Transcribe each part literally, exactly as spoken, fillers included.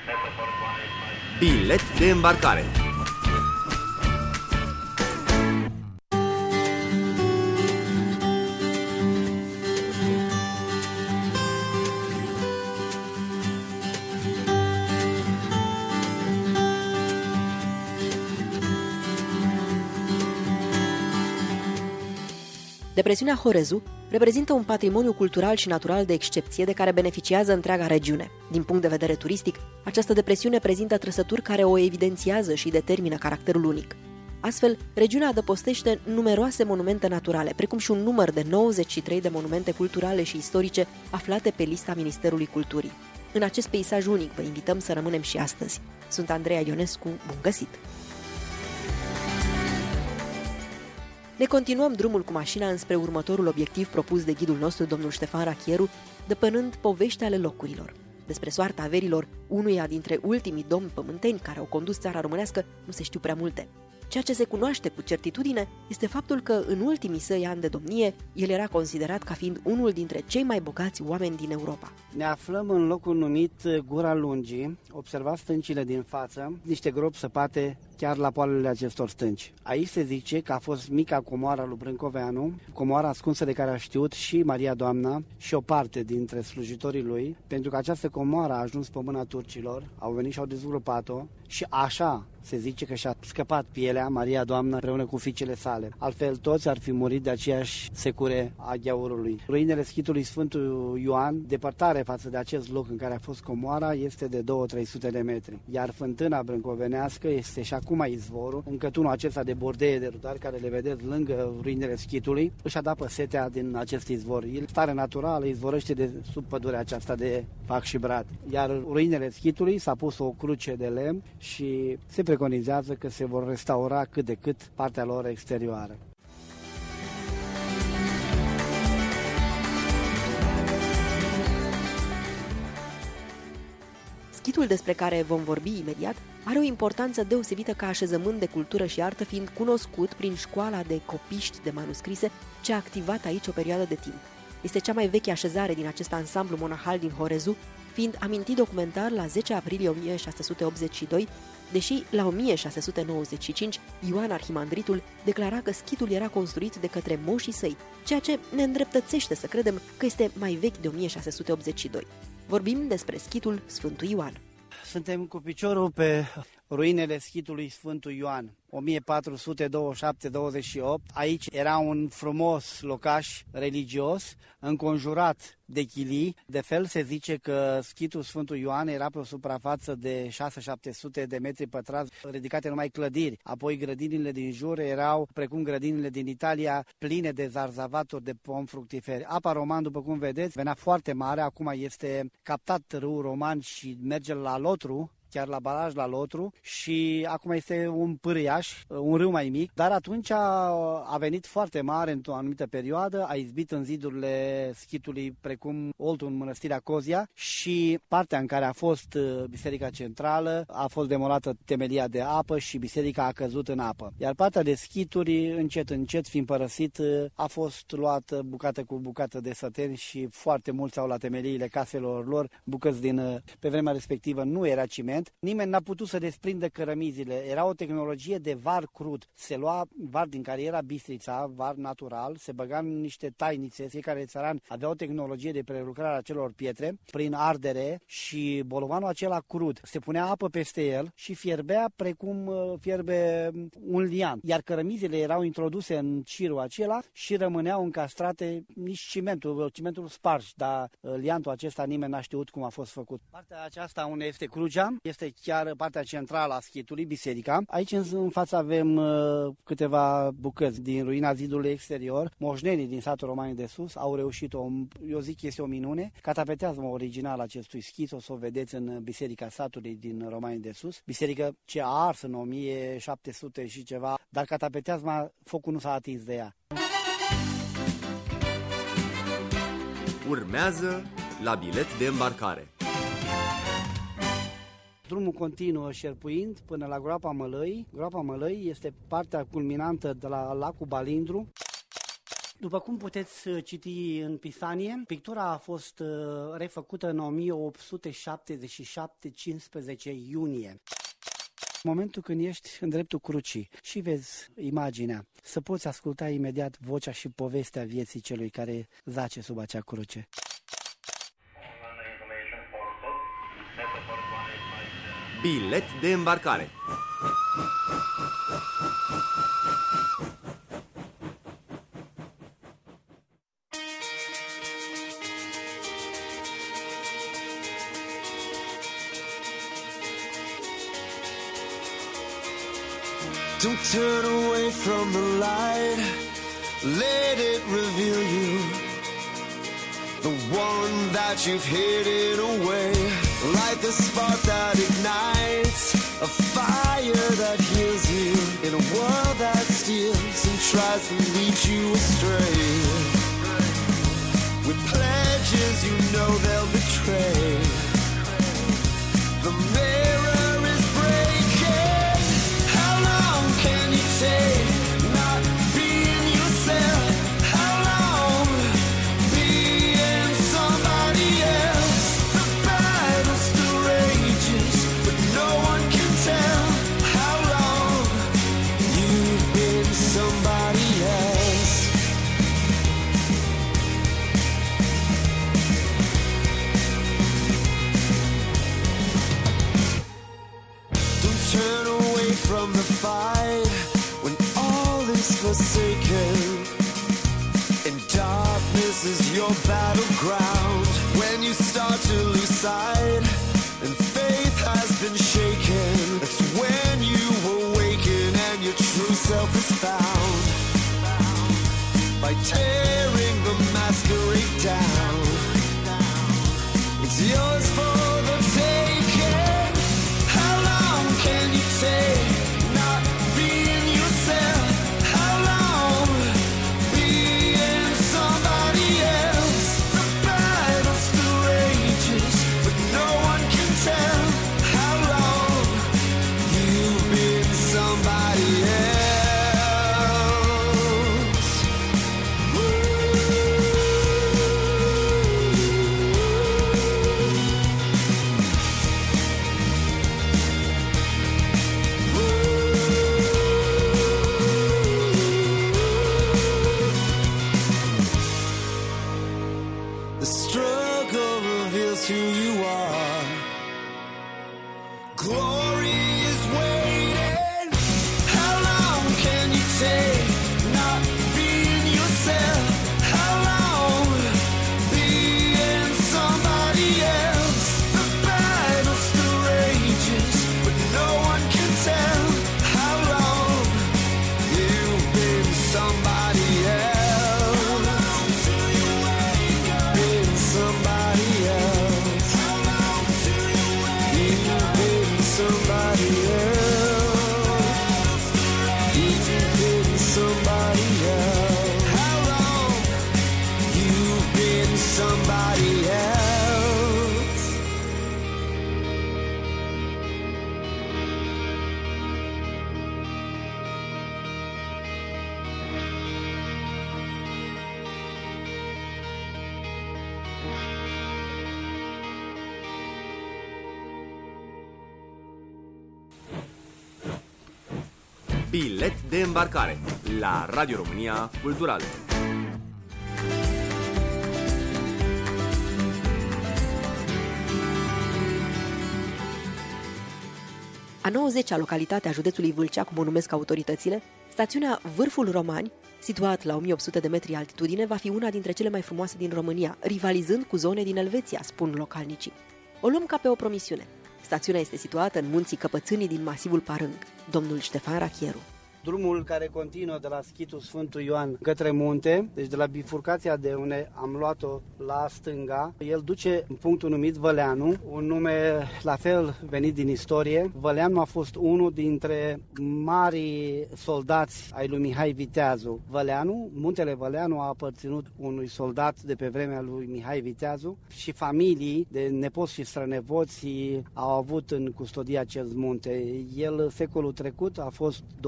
Bilet de îmbarcare. Depresiunea Horezu reprezintă un patrimoniu cultural și natural de excepție de care beneficiază întreaga regiune. Din punct de vedere turistic, această depresiune prezintă trăsături care o evidențiază și determină caracterul unic. Astfel, regiunea adăpostește numeroase monumente naturale, precum și un număr de nouăzeci și trei de monumente culturale și istorice aflate pe lista Ministerului Culturii. În acest peisaj unic vă invităm să rămânem și astăzi. Sunt Andreea Ionescu, bun găsit! Ne continuăm drumul cu mașina înspre următorul obiectiv propus de ghidul nostru, domnul Ștefan Rachieru, depănând povești ale locurilor. Despre soarta averilor unuia dintre ultimii domni pământeni care au condus țara românească nu se știu prea multe. Ceea ce se cunoaște cu certitudine este faptul că în ultimii săi ani de domnie, el era considerat ca fiind unul dintre cei mai bogați oameni din Europa. Ne aflăm în locul numit Gura Lungii, observați stâncile din față, niște gropi săpate chiar la poalele acestor stânci. Aici se zice că a fost mica comoară lui Brâncoveanu, comoara ascunsă de care a știut și Maria Doamna și o parte dintre slujitorii lui, pentru că această comoară a ajuns pe mâna turcilor, au venit și au dezgropat-o și așa se zice că și-a scăpat pielea Maria Doamnă împreună cu fiicele sale. Altfel toți ar fi murit de aceeași secure a gheaurului. Ruinele schitului Sfântul Ioan, depărtare față de acest loc în care a fost comoara, este de două trei sute de metri. Iar fântâna brâncovenească este și acum izvorul, încătunul acesta de bordeie de rudari care le vedeți lângă ruinele schitului, își adapă setea din acest izvor. El, stare naturală, izvorăște de sub pădurea aceasta de fac și brad. Iar ruinele schitului s-a pus o cruce de lemn și se preconizează că se vor restaura cât de cât partea lor exterioară. Schitul despre care vom vorbi imediat are o importanță deosebită ca așezământ de cultură și artă, fiind cunoscut prin școala de copiști de manuscrise ce a activat aici o perioadă de timp. Este cea mai veche așezare din acest ansamblu monahal din Horezu, fiind amintit documentar la zece aprilie o mie șase sute optzeci și doi, deși la o mie șase sute nouăzeci și cinci Ioan Arhimandritul declara că schitul era construit de către moșii săi, ceea ce ne îndreptățește să credem că este mai vechi de o mie șase sute optzeci și doi. Vorbim despre schitul Sfântul Ioan. Suntem cu piciorul pe ruinele schitului Sfântul Ioan, o mie patru sute douăzeci și șapte douăzeci și opt. Aici era un frumos locaș religios, înconjurat de chilii. De fel se zice că schitul Sfântul Ioan era pe o suprafață de șase șapte sute de metri pătrați, ridicate numai clădiri. Apoi grădinile din jur erau, precum grădinile din Italia, pline de zarzavaturi de pom fructiferi. Apa Roman, după cum vedeți, venea foarte mare, acum este captat râul Roman și merge la Lotru, chiar la baraj la Lotru, și acum este un pârâiaș, un râu mai mic, dar atunci a, a venit foarte mare într-o anumită perioadă, a izbit în zidurile schitului precum Oltul în Mănăstirea Cozia și partea în care a fost biserica centrală a fost demolată temelia de apă și biserica a căzut în apă. Iar partea de schituri, încet încet fiind părăsit, a fost luată bucată cu bucată de săteni și foarte mulți au la temeliile caselor lor bucăți din, pe vremea respectivă nu era ciment. Nimeni n-a putut să desprindă cărămizile. Era o tehnologie de var crud. Se lua var din care era bistrița, var natural, se băga în niște tainițe. Fiecare țăran avea o tehnologie de prelucrare a celor pietre prin ardere și bolovanul acela crud. Se punea apă peste el și fierbea precum fierbe un lian. Iar cărămizile erau introduse în cirul acela și rămâneau încastrate, nici cimentul, cimentul spars, dar liantul acesta nimeni n-a știut cum a fost făcut. Partea aceasta unde este crucea, este chiar partea centrală a schitului, biserica. Aici în față avem uh, câteva bucăți din ruina zidului exterior. Moșnenii din satul Romani de Sus au reușit, o, eu zic că este o minune. Catapeteazma originală acestui schit o să o vedeți în biserica satului din Romani de Sus. Biserică ce a ars în o mie șapte sute și ceva, dar catapeteazma, focul nu s-a atins de ea. Urmează la bilet de îmbarcare. Drumul continuă șerpuind până la Groapa Mălăii. Groapa Mălăii este partea culminantă de la lacul Balindru. După cum puteți citi în Pisanie, pictura a fost refăcută în o mie opt sute șaptezeci și șapte, cincisprezece iunie. În momentul când ești în dreptul crucii și vezi imaginea, să poți asculta imediat vocea și povestea vieții celui care zace sub acea cruce. Bilet de îmbarcare. Don't turn away from the light, let it reveal you, the one that you've hidden away. Light the spark that ignites a fire that heals you in a world that steals and tries to lead you astray. With pledges you know they'll betray. The mirror is breaking. How long can you take not being yourself? How long being somebody else? The battle's still rages, but no one can tell how long you've been somebody else. Don't turn away from the fight when all is forsaken and darkness is your battleground. When you start to lose sight and faith has been shaken, that's when you awaken and your true self is found. By tearing the masquerade down, it's yours for the taking. How long can you take not being yourself? How long being somebody else? The battle still rages, but no one can tell how long you've been somebody else. The struggle reveals who you are. Glory is waiting. How long can you take not being yourself? How long being somebody else? The battle still rages, but no one can tell how long you've been somebody else. Been somebody else. You've been somebody else. You've been somebody else. How long you've been somebody else. Bilet de îmbarcare la Radio România Cultural. A nouăzecea localitate a județului Vâlcea, cum o numesc autoritățile, stațiunea Vârful Romani, situat la o mie opt sute de metri altitudine, va fi una dintre cele mai frumoase din România, rivalizând cu zone din Elveția, spun localnicii. O luăm ca pe o promisiune. Stațiunea este situată în munții Căpățânii din masivul Parâng. Domnul Ștefan Rachieru. Drumul care continuă de la schitul Sfântul Ioan către munte, deci de la bifurcația de unde am luat-o la stânga, el duce în punctul numit Văleanu, un nume la fel venit din istorie. Văleanu a fost unul dintre marii soldați ai lui Mihai Viteazu. Văleanu, muntele Văleanu a aparținut unui soldat de pe vremea lui Mihai Viteazu și familii de nepoți și strănepoți au avut în custodie acest munte. El, secolul trecut, a fost donat de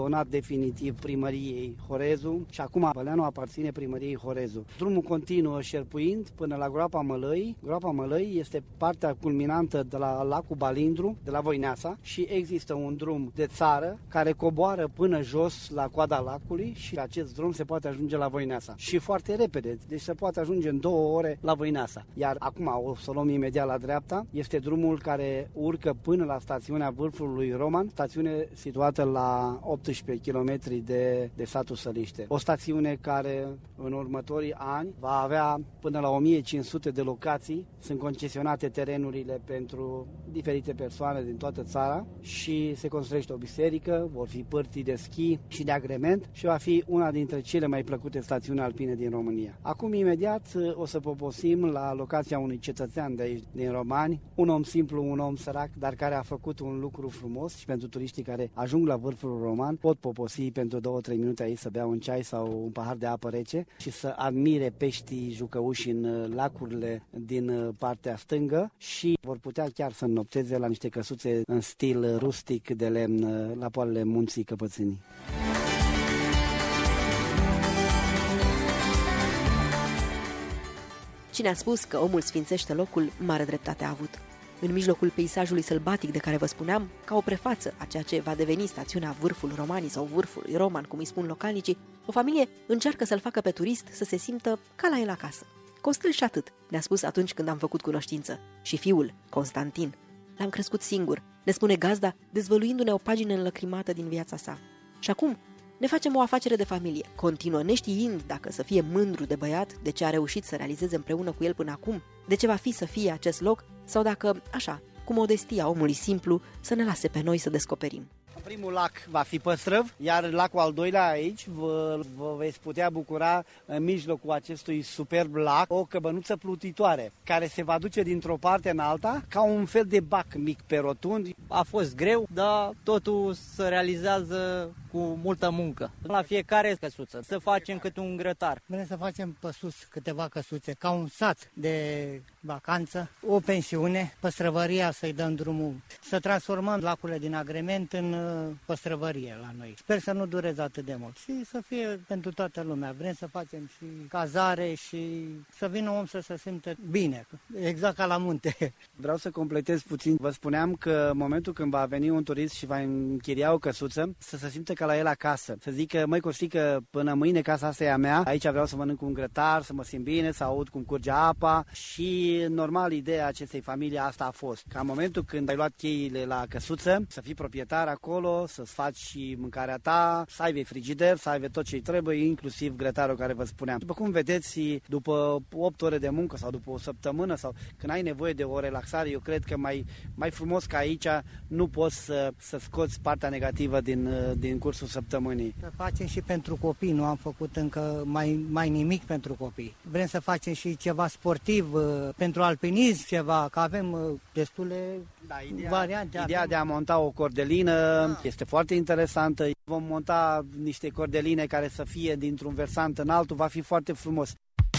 definitiv primăriei Horezu și acum Băleanu aparține primăriei Horezu. Drumul continuă șerpuind până la Groapa Mălăii. Groapa Mălăii este partea culminantă de la lacul Balindru, de la Voineasa, și există un drum de țară care coboară până jos la coada lacului și acest drum se poate ajunge la Voineasa. Și foarte repede, deci se poate ajunge în două ore la Voineasa. Iar acum, o să o luăm imediat la dreapta, este drumul care urcă până la stațiunea Vârfului Roman, stațiune situată la optsprezece kilometri de, de satul Săliște. O stațiune care în următorii ani va avea până la o mie cinci sute de locații, sunt concesionate terenurile pentru diferite persoane din toată țara și se construiește o biserică, vor fi părții de schi și de agrement și va fi una dintre cele mai plăcute stațiuni alpine din România. Acum, imediat, o să poposim la locația unui cetățean de aici, din Romani, un om simplu, un om sărac, dar care a făcut un lucru frumos și pentru turiștii care ajung la Vârful Roman pot poposi pentru două-trei minute aici să bea un ceai sau un pahar de apă rece și să admire peștii jucăuși în lacurile din partea stângă și vor putea chiar să înnopteze la niște căsuțe în stil rustic de lemn la poalele munții Căpățânii. Cine a spus că omul sfințește locul, mare dreptate a avut. În mijlocul peisajului sălbatic de care vă spuneam, ca o prefață a ceea ce va deveni stațiunea Vârful Romanii sau Vârful Roman, cum îi spun localnicii, o familie încearcă să-l facă pe turist să se simtă ca la el acasă. Costel și atât, ne-a spus atunci când am făcut cunoștință. Și fiul, Constantin. L-am crescut singur, ne spune gazda, dezvăluindu-ne o pagină înlăcrimată din viața sa. Și acum ne facem o afacere de familie, continuă neștiind dacă să fie mândru de băiat, de ce a reușit să realizeze împreună cu el până acum, de ce va fi să fie acest loc, sau dacă, așa, cu modestia omului simplu, să ne lase pe noi să descoperim. Primul lac va fi Păstrăv, iar lacul al doilea aici vă, vă veți putea bucura în mijlocul acestui superb lac o căbănuță plutitoare care se va duce dintr-o parte în alta ca un fel de bac mic pe rotund. A fost greu, dar totul se realizează cu multă muncă. La fiecare căsuță să facem câte un grătar. Vrem să facem pe sus câteva căsuțe, ca un sat de vacanță, o pensiune, păstrăvăria să-i dăm drumul, să transformăm lacurile din agrement în păstrăvărie la noi. Sper să nu dureze atât de mult și să fie pentru toată lumea. Vrem să facem și cazare și să vină om să se simtă bine, exact ca la munte. Vreau să completez puțin. Vă spuneam că în momentul când va veni un turist și va închiria o căsuță, să se simtă ca la el acasă. Să zică, măi Costică, până mâine casa asta e a mea, aici vreau să mănânc un grătar, să mă simt bine, să aud cum curge apa și normal ideea acestei familii asta a fost. Ca în momentul când ai luat cheile la căsuță, să fii proprietar acolo, să-ți faci și mâncarea ta, să aibă frigider, să aibă tot ce-i trebuie, inclusiv grătarul care vă spuneam. După cum vedeți, după opt ore de muncă sau după o săptămână sau când ai nevoie de o relaxare, eu cred că mai, mai frumos ca aici nu poți să, să scoți partea negativă din, din cursul săptămânii. Să facem și pentru copii, nu am făcut încă mai, mai nimic pentru copii. Vrem să facem și ceva sportiv, pentru alpinism ceva, că avem destule da, ideea, variante. Ideea avem... de a monta o cordelină da. este foarte interesantă. Vom monta niște cordeline care să fie dintr-un versant în altul, va fi foarte frumos.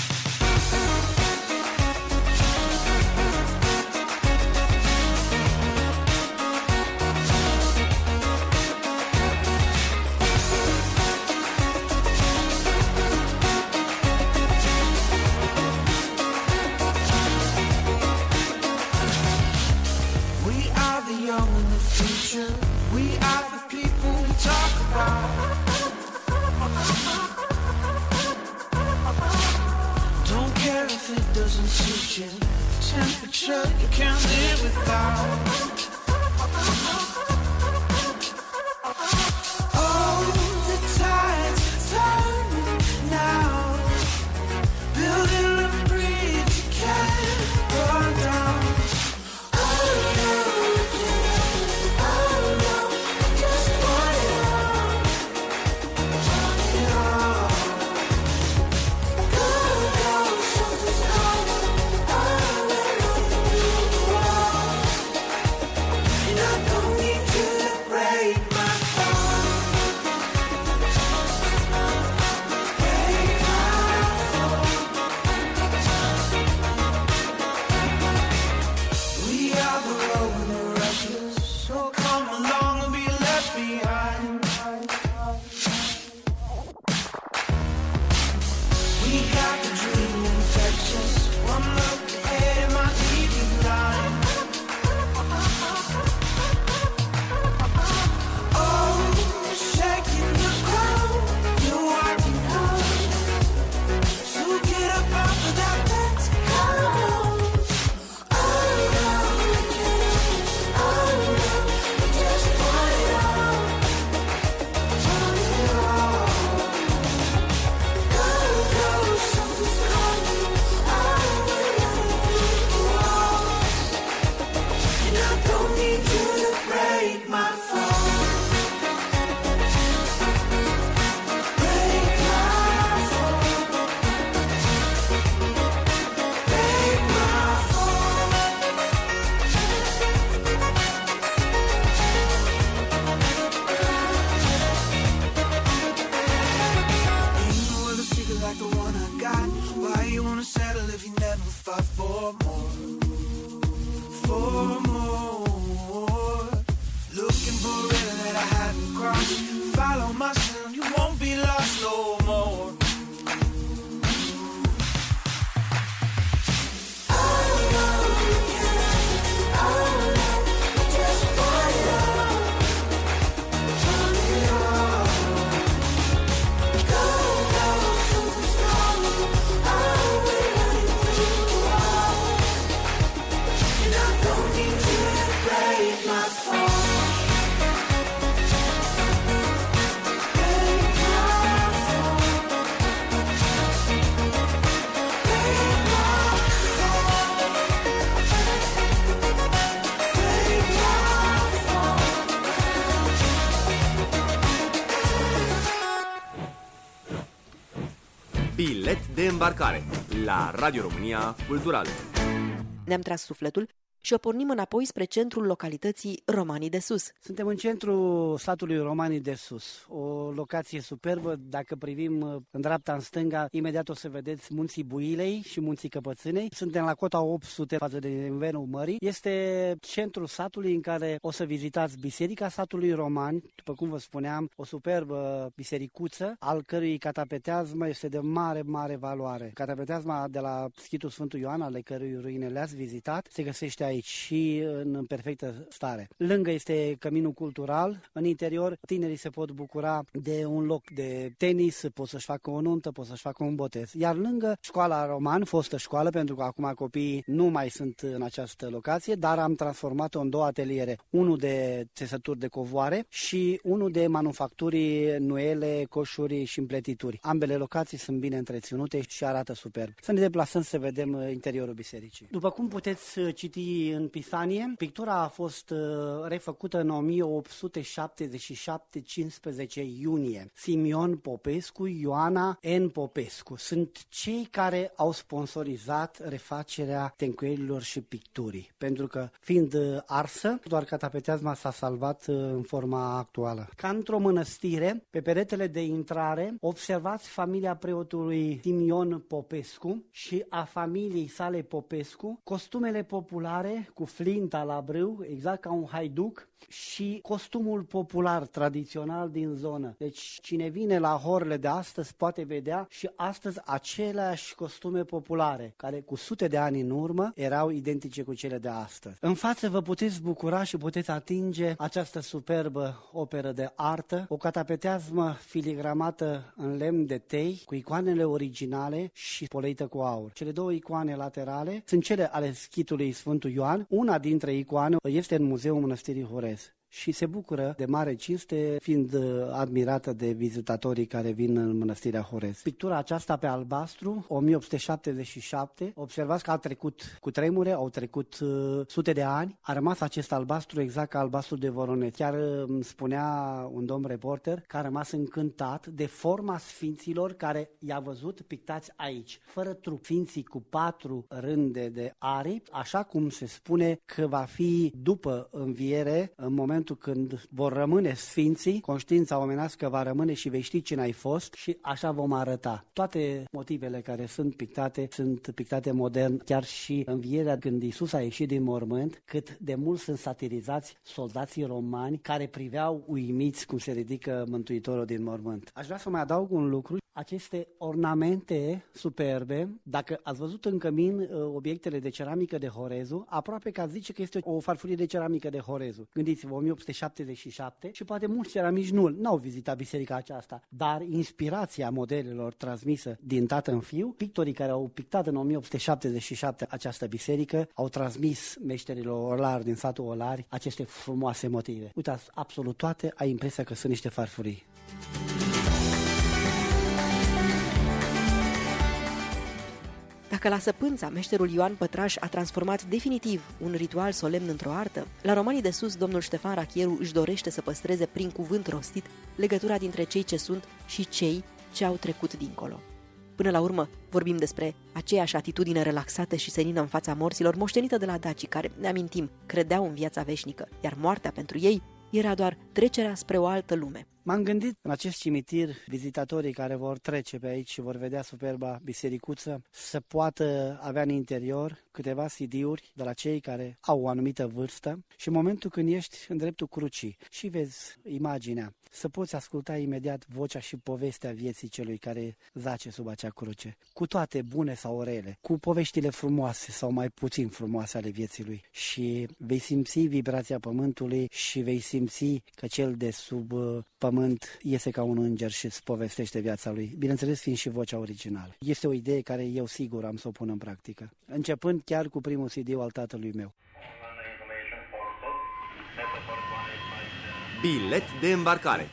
Temperature you can't live without. Oh, the tide's turning now, building a bridge you can't burn down. Oh no, oh no, I just want it all, want it all. Go, go, something's hard. Bilet de îmbarcare la Radio România Cultural. Ne-am tras sufletul și o pornim înapoi spre centrul localității Romanii de Sus. Suntem în centrul satului Romanii de Sus, o locație superbă. Dacă privim în dreapta, în stânga, imediat o să vedeți munții Builei și munții Căpățânei. Suntem la cota opt sute față de nivelul mării. Este centrul satului în care o să vizitați Biserica satului Roman, după cum vă spuneam, o superbă bisericuță, al cărui catapeteazmă este de mare, mare valoare. Catapeteazma de la Schitul Sfântul Ioan, ale cărui ruine le-ați vizitat, se găsește aici și în perfectă stare. Lângă este căminul cultural, în interior tinerii se pot bucura de un loc de tenis, pot să-și facă o nuntă, pot să-și facă un botez. Iar lângă școala Roman, fostă școală, pentru că acum copiii nu mai sunt în această locație, dar am transformat-o în două ateliere, unul de țesături de covoare și unul de manufacturi, nuele, coșuri și împletituri. Ambele locații sunt bine întreținute și arată superb. Să ne deplasăm să vedem interiorul bisericii. După cum puteți citi în Pisanie, pictura a fost refăcută în o mie opt sute șaptezeci și șapte, cincisprezece iunie. Simion Popescu, Ioana N. Popescu sunt cei care au sponsorizat refacerea tencuielilor și picturii, pentru că fiind arsă, doar catapeteazma s-a salvat în forma actuală. Ca într-o mănăstire, pe peretele de intrare, observați familia preotului Simion Popescu și a familiei sale Popescu, costumele populare cu flinta la brâu, exact ca un haiduc, și costumul popular tradițional din zonă. Deci cine vine la horurile de astăzi poate vedea și astăzi aceleași costume populare, care cu sute de ani în urmă erau identice cu cele de astăzi. În față vă puteți bucura și puteți atinge această superbă operă de artă, o catapeteazmă filigramată în lemn de tei, cu icoanele originale și poleită cu aur. Cele două icoane laterale sunt cele ale schitului Sfântul Ioan. Una dintre icoane este în Muzeul Mănăstirii Horez și se bucură de mare cinste, fiind admirată de vizitatorii care vin în Mănăstirea Horez. Pictura aceasta pe albastru, o mie opt sute șaptezeci și șapte, observați că a trecut cu tremure, au trecut uh, sute de ani, a rămas acest albastru exact ca albastru de Voronet. Chiar îmi spunea un domn reporter că a rămas încântat de forma sfinților care i-a văzut pictați aici, fără trup, sfinții cu patru rânde de aripi, așa cum se spune că va fi după înviere, în momentul când vor rămâne sfinții, conștiința omenească va rămâne și vei ști cine ai fost și așa vom arăta. Toate motivele care sunt pictate sunt pictate modern, chiar și învierea când Iisus a ieșit din mormânt, cât de mult sunt satirizați soldații romani care priveau uimiți cum se ridică Mântuitorul din mormânt. Aș vrea să mai adaug un lucru. Aceste ornamente superbe, dacă ați văzut în cămin obiectele de ceramică de Horezu, aproape că ați zice că este o farfurie de ceramică de Horezu. Gândiți-vă, o mie opt sute șaptezeci și șapte și poate mulți ceramici nu n-au vizitat biserica aceasta, dar inspirația modelelor transmisă din tată în fiu, pictorii care au pictat în o mie opt sute șaptezeci și șapte această biserică au transmis meșterilor olari din satul Olari aceste frumoase motive. Uitați, absolut toate ai impresia că sunt niște farfurii. Dacă la Săpânța, meșterul Ioan Pătraș a transformat definitiv un ritual solemn într-o artă, la Romanii de Sus, domnul Ștefan Rachieru își dorește să păstreze prin cuvânt rostit legătura dintre cei ce sunt și cei ce au trecut dincolo. Până la urmă, vorbim despre aceeași atitudine relaxată și senină în fața morților, moștenită de la dacii care, ne amintim, credeau în viața veșnică, iar moartea pentru ei era doar trecerea spre o altă lume. M-am gândit în acest cimitir, vizitatorii care vor trece pe aici și vor vedea superba bisericuță, să poată avea în interior câteva C D-uri de la cei care au o anumită vârstă și în momentul când ești în dreptul crucii și vezi imaginea, să poți asculta imediat vocea și povestea vieții celui care zace sub acea cruce, cu toate bune sau rele, cu poveștile frumoase sau mai puțin frumoase ale vieții lui și vei simți vibrația pământului și vei simți că cel de sub pământ iese ca un înger și îți povestește viața lui, bineînțeles fiind și vocea originală. Este o idee care eu sigur am să o pun în practică, începând chiar cu primul C D al tatălui meu. Bilet de îmbarcare.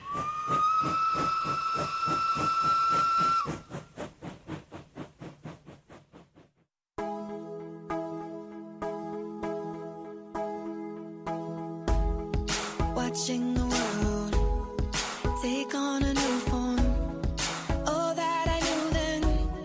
Watching the world take on a new form. All that I knew then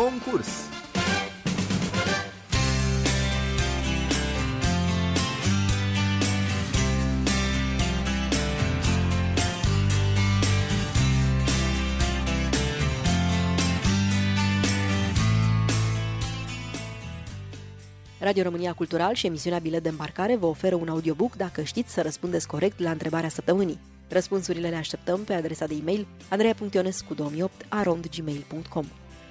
concurs. Radio România Cultural și emisiunea Bilet de Îmbarcare vă oferă un audiobook dacă știți să răspundeți corect la întrebarea săptămânii. Răspunsurile le așteptăm pe adresa de e-mail andreea punct ionescu două mii opt arond gmail punct com.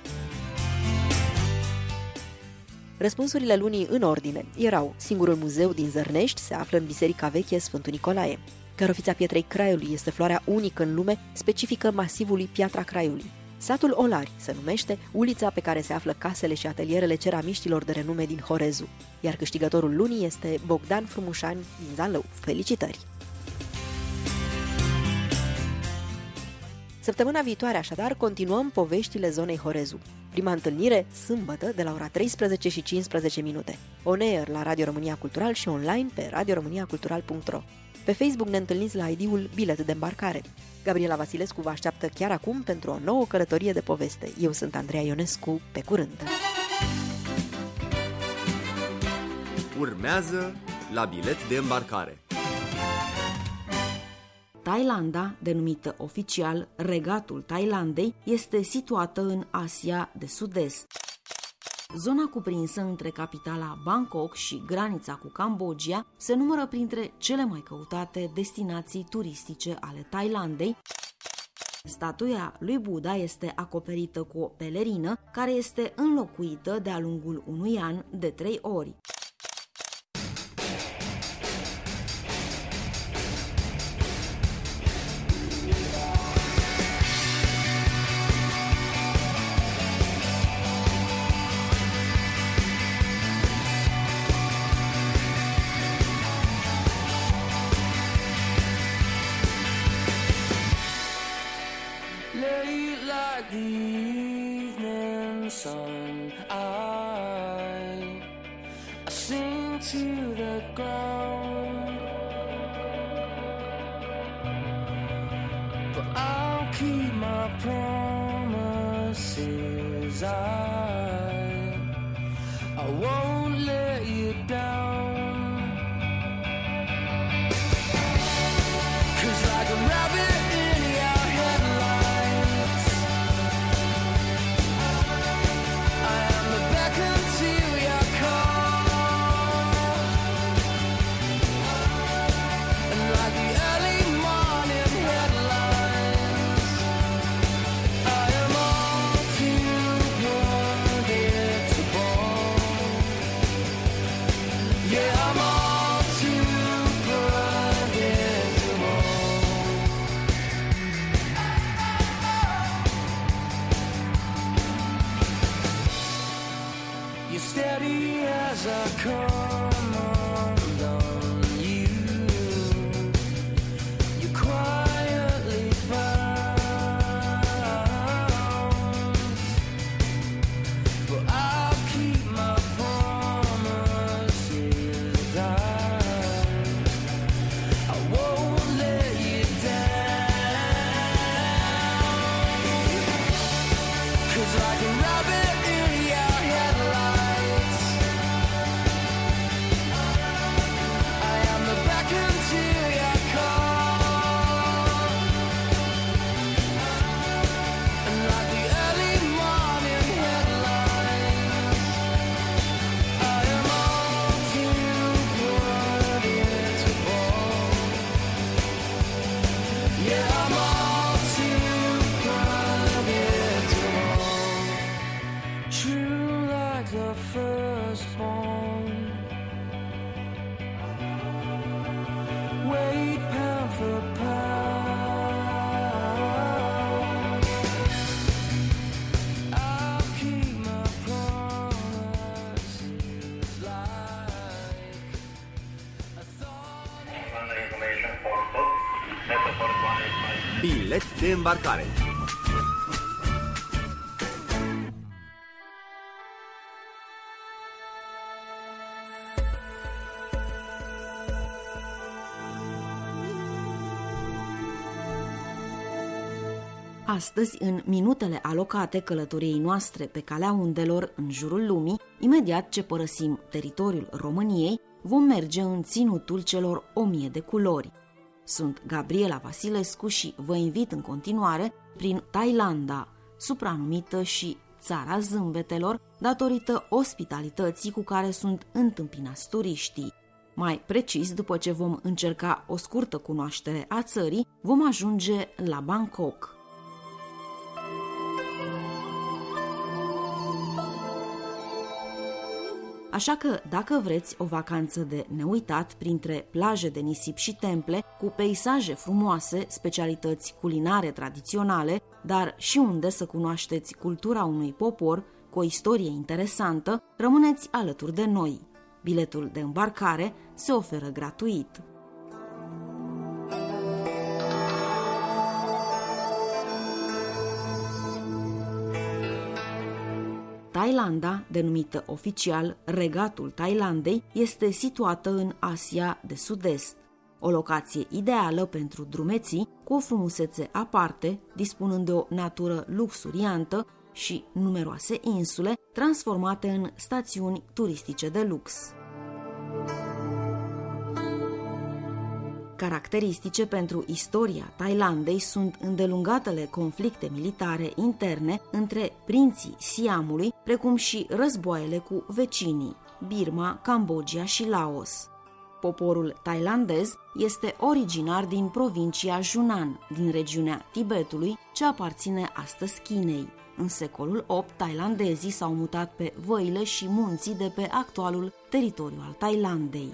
Răspunsurile lunii în ordine erau: singurul muzeu din Zărnești se află în Biserica Veche Sfântul Nicolae. Cărofița Pietrei Craiului este floarea unică în lume, specifică masivului Piatra Craiului. Satul Olari se numește ulița pe care se află casele și atelierele ceramiștilor de renume din Horezu, iar câștigătorul lunii este Bogdan Frumușan din Zalău. Felicitări! Săptămâna viitoare, așadar, continuăm poveștile zonei Horezu. Prima întâlnire, sâmbătă, de la ora treisprezece și cincisprezece minute. On air la Radio România Cultural și online pe radio românia cultural punct ro. Pe Facebook ne întâlniți la I D-ul Bilet de Îmbarcare. Gabriela Vasilescu vă așteaptă chiar acum pentru o nouă călătorie de poveste. Eu sunt Andreea Ionescu, pe curând! Urmează la Bilet de Îmbarcare. Thailanda, denumită oficial Regatul Thailandei, este situată în Asia de Sud-Est. Zona cuprinsă între capitala Bangkok și granița cu Cambodgia se numără printre cele mai căutate destinații turistice ale Thailandei. Statuia lui Buddha este acoperită cu o pelerină care este înlocuită de-a lungul unui an de trei ori. Late like the evening sun, I, I sing to the ground, but I'll keep my promises. I, I won't let you down, 'cause like a rabbit in your headlights, I am the beckon to your call, and like the early morning headlines, I am all too predictable. Yeah, I'm all too predictable. You're steady as I come undone you. You're quietly bound, but I'll keep my promises. I, I won't let you down, 'cause like a rabbit in your headlights, I am the beckon to your call, and like the early morning headlines, I am all too predictable. Yeah, I'm all too predictable. True like the firstborn. Wait pound for pound. I'll keep my promises like a thought. Bilet de Îmbarcare. Astăzi, în minutele alocate călătoriei noastre pe calea undelor în jurul lumii, imediat ce părăsim teritoriul României, vom merge în ținutul celor o mie de culori. Sunt Gabriela Vasilescu și vă invit în continuare prin Thailanda, supranumită și țara zâmbetelor, datorită ospitalității cu care sunt întâmpinați turiștii. Mai precis, după ce vom încerca o scurtă cunoaștere a țării, vom ajunge la Bangkok. Așa că, dacă vreți o vacanță de neuitat printre plaje de nisip și temple, cu peisaje frumoase, specialități culinare tradiționale, dar și unde să cunoașteți cultura unui popor cu o istorie interesantă, rămâneți alături de noi. Biletul de îmbarcare se oferă gratuit. Thailanda, denumită oficial Regatul Thailandei, este situată în Asia de Sud-Est. O locație ideală pentru drumeții, cu o frumusețe aparte, dispunând de o natură luxuriantă și numeroase insule transformate în stațiuni turistice de lux. Caracteristice pentru istoria Thailandei sunt îndelungatele conflicte militare interne între prinții Siamului, precum și războaiele cu vecinii, Birma, Cambodgia și Laos. Poporul thailandez este originar din provincia Yunnan, din regiunea Tibetului, ce aparține astăzi Chinei. În secolul opt, thailandezii s-au mutat pe văile și munții de pe actualul teritoriu al Thailandei.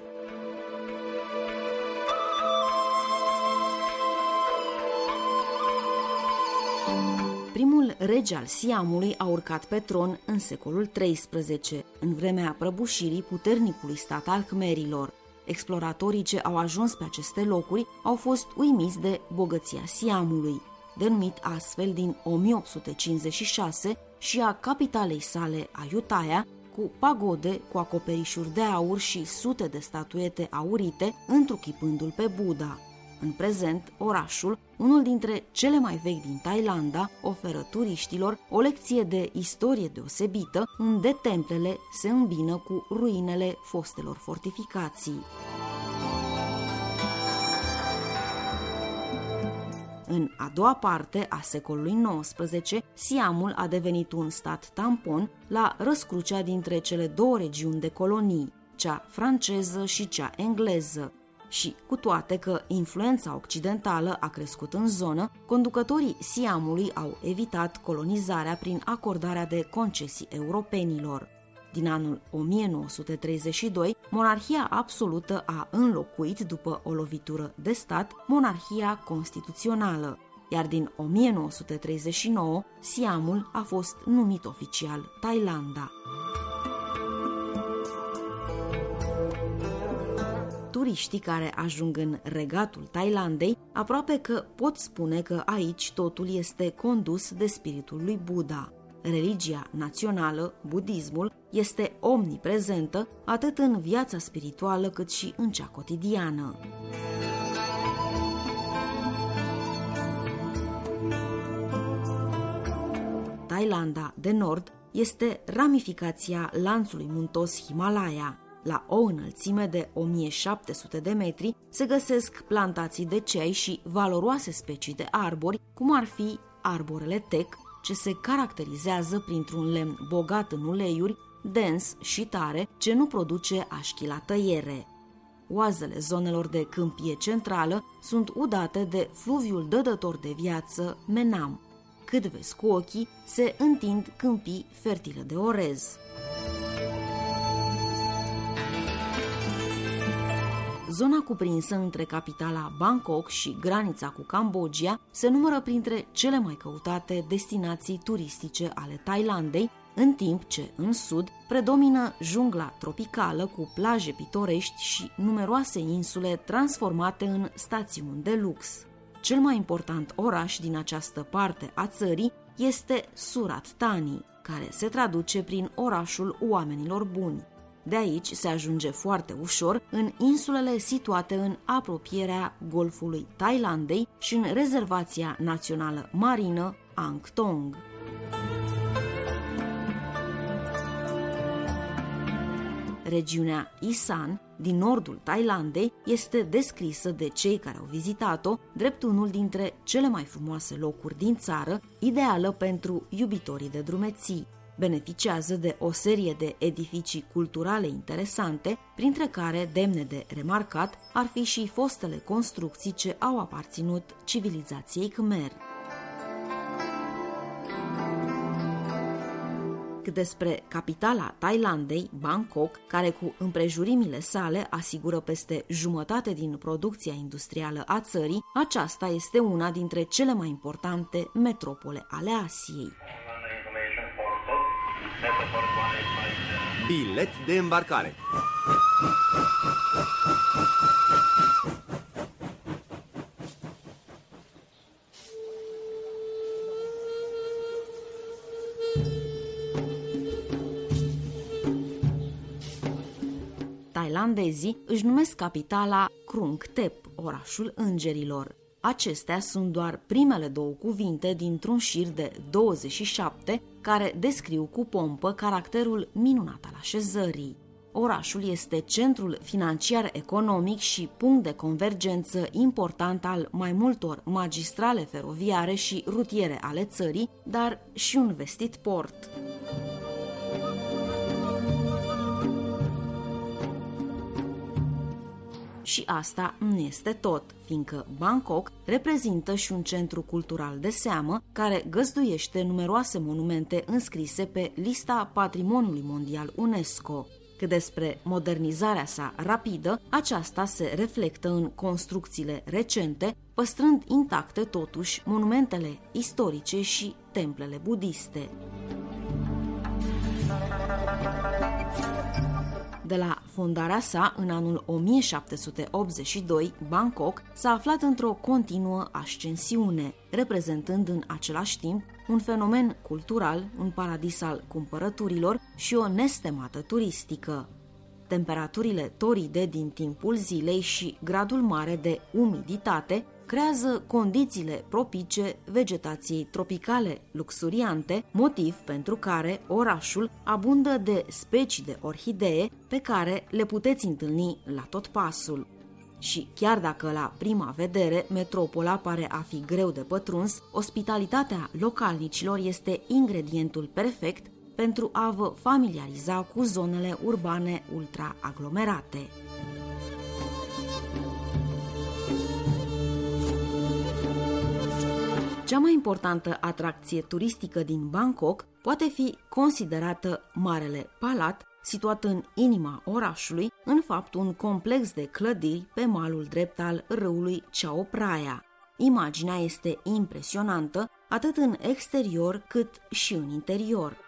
Primul rege al Siamului a urcat pe tron în secolul treisprezece, în vremea prăbușirii puternicului stat al Khmerilor. Exploratorii ce au ajuns pe aceste locuri au fost uimiți de bogăția Siamului, denumit astfel din o mie opt sute cincizeci și șase, și a capitalei sale, Ayutthaya, cu pagode cu acoperișuri de aur și sute de statuete aurite, întruchipându-l pe Buddha. În prezent, orașul, unul dintre cele mai vechi din Thailanda, oferă turiștilor o lecție de istorie deosebită, unde templele se îmbină cu ruinele fostelor fortificații. În a doua parte a secolului nouăsprezece, Siamul a devenit un stat tampon la răscrucea dintre cele două regiuni de colonii, cea franceză și cea engleză. Și, cu toate că influența occidentală a crescut în zonă, conducătorii Siamului au evitat colonizarea prin acordarea de concesii europenilor. Din anul o mie nouă sute treizeci și doi, monarhia absolută a înlocuit, după o lovitură de stat, monarhia constituțională, iar din o mie nouă sute treizeci și nouă, Siamul a fost numit oficial Thailanda. Turiștii care ajung în regatul Thailandei aproape că pot spune că aici totul este condus de spiritul lui Buddha. Religia națională, budismul, este omniprezentă atât în viața spirituală cât și în cea cotidiană. Thailanda de Nord este ramificația lanțului muntos Himalaya. La o înălțime de o mie șapte sute de metri se găsesc plantații de cei și valoroase specii de arbori, cum ar fi arborele tec, ce se caracterizează printr-un lemn bogat în uleiuri, dens și tare, ce nu produce așchi la tăiere. Oazele zonelor de câmpie centrală sunt udate de fluviul dădător de viață Menam. Cât vezi cu ochii, se întind câmpii fertile de orez. Zona cuprinsă între capitala Bangkok și granița cu Cambodgia se numără printre cele mai căutate destinații turistice ale Thailandei, în timp ce, în sud, predomină jungla tropicală cu plaje pitorești și numeroase insule transformate în stațiuni de lux. Cel mai important oraș din această parte a țării este Surat Thani, care se traduce prin orașul oamenilor buni. De aici se ajunge foarte ușor în insulele situate în apropierea Golfului Thailandei și în rezervația națională marină Ang Thong. Regiunea Isan, din nordul Thailandei, este descrisă de cei care au vizitat-o drept unul dintre cele mai frumoase locuri din țară, ideală pentru iubitorii de drumeții. Beneficiază de o serie de edificii culturale interesante, printre care, demne de remarcat, ar fi și fostele construcții ce au aparținut civilizației Khmer. Cât despre capitala Thailandei, Bangkok, care cu împrejurimile sale asigură peste jumătate din producția industrială a țării, aceasta este una dintre cele mai importante metropole ale Asiei. Bilet de îmbarcare. Thailandezii își numesc capitala Krung Thep, orașul îngerilor. Acestea sunt doar primele două cuvinte dintr-un șir de douăzeci și șapte care descriu cu pompă caracterul minunat al așezării. Orașul este centrul financiar, economic și punct de convergență important al mai multor magistrale feroviare și rutiere ale țării, dar și un vestit port. Și asta nu este tot, fiindcă Bangkok reprezintă și un centru cultural de seamă care găzduiește numeroase monumente înscrise pe lista Patrimoniului Mondial UNESCO. Cât despre modernizarea sa rapidă, aceasta se reflectă în construcțiile recente, păstrând intacte totuși monumentele istorice și templele budiste. De la fondarea sa, în anul o mie șapte sute optzeci și doi, Bangkok s-a aflat într-o continuă ascensiune, reprezentând în același timp un fenomen cultural, un paradis al cumpărăturilor și o nestemată turistică. Temperaturile toride din timpul zilei și gradul mare de umiditate creează condițiile propice vegetației tropicale luxuriante, motiv pentru care orașul abundă de specii de orhidee pe care le puteți întâlni la tot pasul. Și chiar dacă la prima vedere metropola pare a fi greu de pătruns, ospitalitatea localnicilor este ingredientul perfect pentru a vă familiariza cu zonele urbane ultra-aglomerate. Cea mai importantă atracție turistică din Bangkok poate fi considerată Marele Palat, situat în inima orașului, în fapt un complex de clădiri pe malul drept al râului Chao Phraya. Imaginea este impresionantă atât în exterior cât și în interior.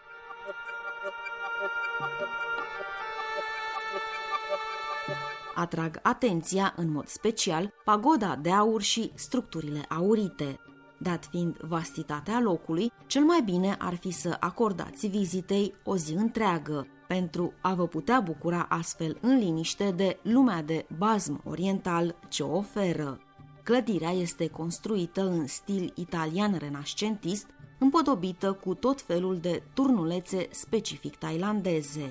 Atrag atenția în mod special pagoda de aur și structurile aurite. Dat fiind vastitatea locului, cel mai bine ar fi să acordați vizitei o zi întreagă, pentru a vă putea bucura astfel în liniște de lumea de bazm oriental ce o oferă. Clădirea este construită în stil italian renascentist, împodobită cu tot felul de turnulețe specific thailandeze.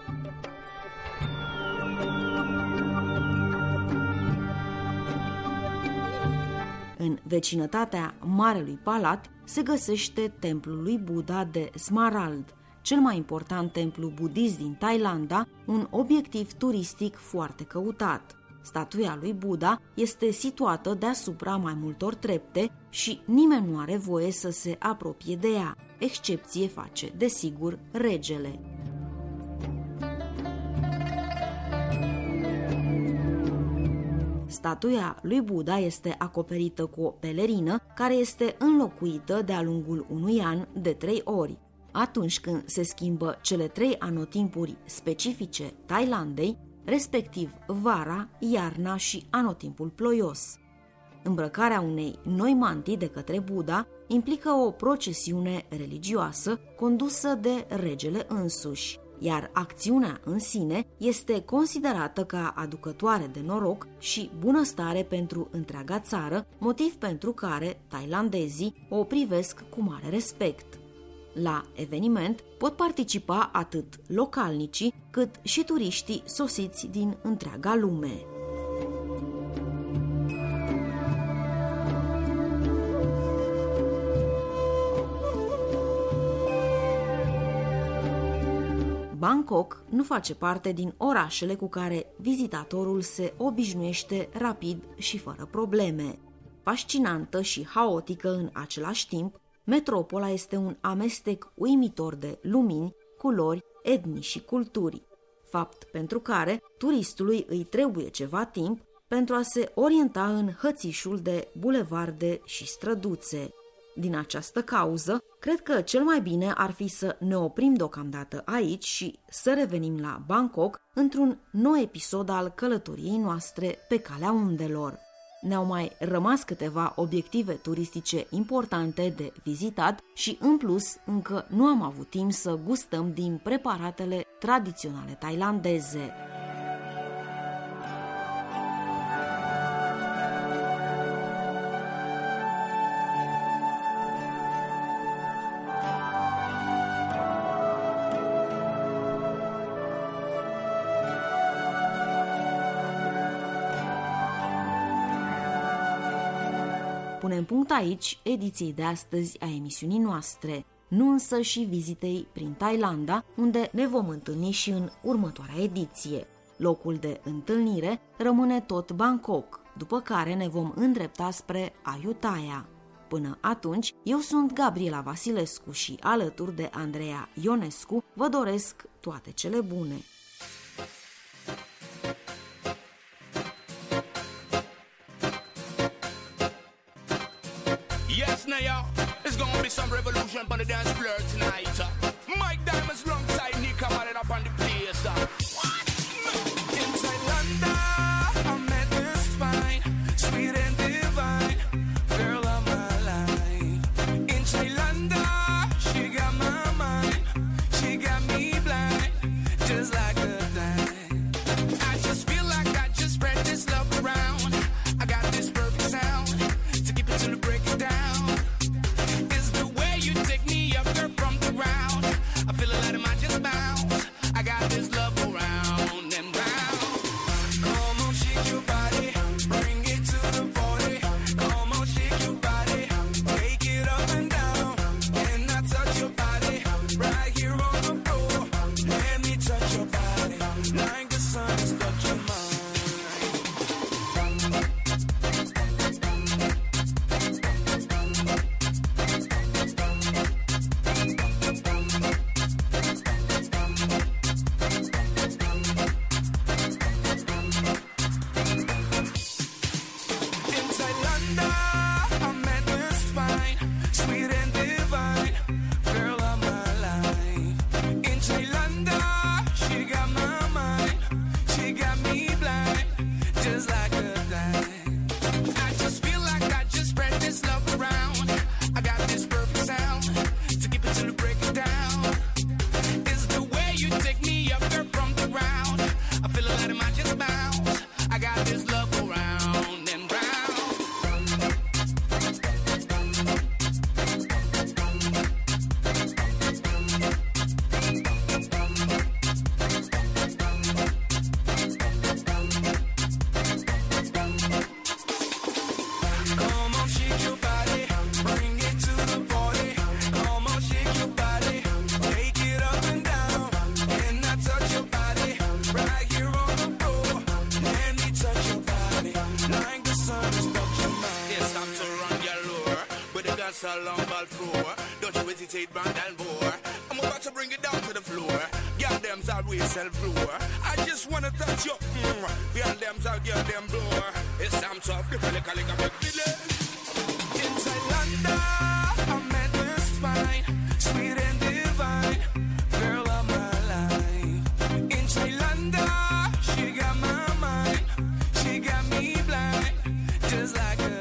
În vecinătatea Marelui Palat se găsește templul lui Buddha de Smarald, cel mai important templu budist din Thailanda, un obiectiv turistic foarte căutat. Statuia lui Buddha este situată deasupra mai multor trepte și nimeni nu are voie să se apropie de ea. Excepție face, desigur, regele. Statuia lui Buddha este acoperită cu o pelerină care este înlocuită de-a lungul unui an de trei ori. Atunci când se schimbă cele trei anotimpuri specifice Thailandei, respectiv vara, iarna și anotimpul ploios. Îmbrăcarea unei noi mantii de către Buddha implică o procesiune religioasă condusă de regele însuși. iar acțiunea în sine este considerată ca aducătoare de noroc și bunăstare pentru întreaga țară, motiv pentru care thailandezii o privesc cu mare respect. La eveniment pot participa atât localnicii, cât și turiștii sosiți din întreaga lume. Bangkok nu face parte din orașele cu care vizitatorul se obișnuiește rapid și fără probleme. Fascinantă și haotică în același timp, metropola este un amestec uimitor de lumini, culori, etnii și culturi, fapt pentru care turistului îi trebuie ceva timp pentru a se orienta în hățișul de bulevarde și străduțe. Din această cauză, cred că cel mai bine ar fi să ne oprim deocamdată aici și să revenim la Bangkok într-un nou episod al călătoriei noastre pe calea undelor. Ne-au mai rămas câteva obiective turistice importante de vizitat și, în plus, încă nu am avut timp să gustăm din preparatele tradiționale thailandeze. Punem punct aici ediției de astăzi a emisiunii noastre, nu însă și vizitei prin Thailanda, unde ne vom întâlni și în următoarea ediție. Locul de întâlnire rămâne tot Bangkok, după care ne vom îndrepta spre Ayutthaya. Până atunci, eu sunt Gabriela Vasilescu și alături de Andreea Ionescu vă doresc toate cele bune. Yes, now y'all, it's gonna be some revolution on the dance floor tonight. Uh. Mike Diamonds alongside Nick coming up on the place. Uh. What? In Thailand, I met this fine, sweet and divine girl of my life. In Thailand, she got my mind, she got me blind, just like a dime. I just feel like I just spread this love around. I got this perfect sound to keep it till the break it down. Along Balfour, don't you hesitate, brand and bore. I'm about to bring it down to the floor. Girl, them's always sell floor. I just wanna touch you. Mm. Girl, them's all girl, them door. It's time to flip a lick a lick a big delay. In Thailand, I met this fine, sweet and divine girl of my life. In Thailand, she got my mind, she got me blind, just like a